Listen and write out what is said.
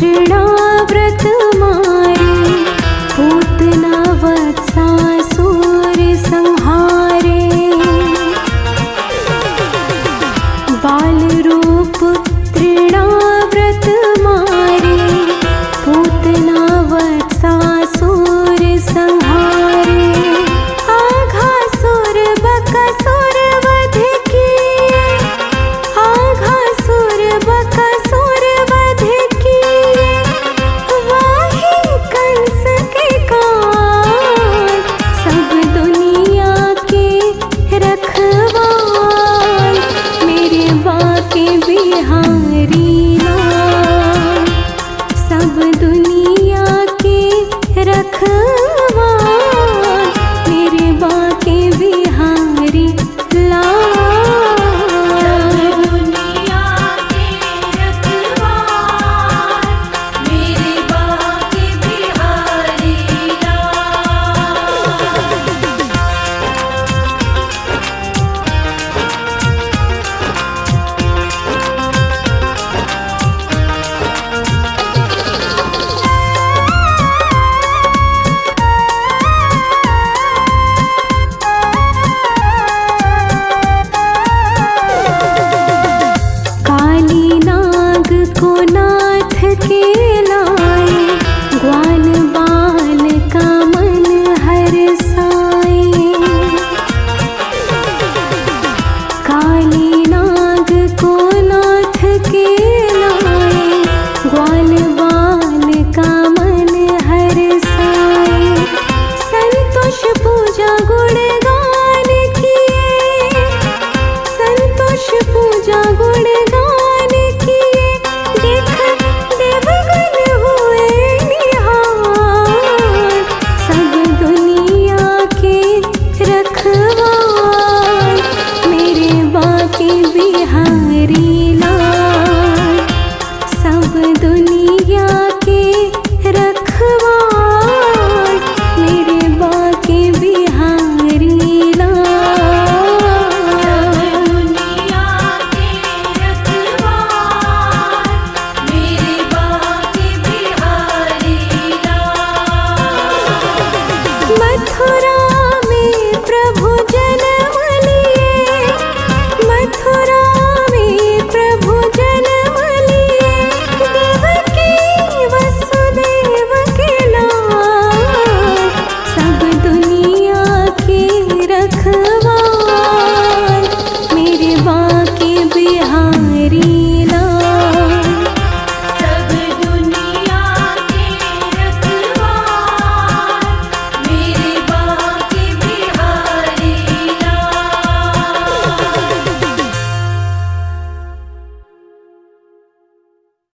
तृणाव्रत मारे, पूतना वत्सासुर संहारे। बाल रूप तृणाव्रत मारे, पूतना वत्सासुर संहारे। आघासुर बकासुर वध किए, आघासुर बकासुर वध किए। वाहे कंस के काल, सब दुनिया के रखवाल। मेरे बाके बिहारी लाल, सब दुनिया के रखवाल। मेरे बाके बिहारी लाल। दुनिया के रखवाल, मेरे बाके बिहारी लाल। काली नाग को नाथ के लाए, ग्वाल बाल का मन हरसाए। काली नाग को नाथ के लाए, ग्वाल बाल का मन हरसाए। संतोष पूजा गुणगान किए, संतोष पूजा गुणगान किए। देख देवगण हुए निहाल, सब दुनिया के रखवाल। मेरे बाके बिहारी लाल, सब दुनिया के रखवाल। मेरे बाके बिहारी लाल। दुनिया के रखवाल, मेरे बाके बिहारी लाल। मथुरा में प्रभु जन्म लिए, मथुरा में प्रभु जन्म लिए। देवकी वसुदेव के लाल, सब दुनिया के रखवाल।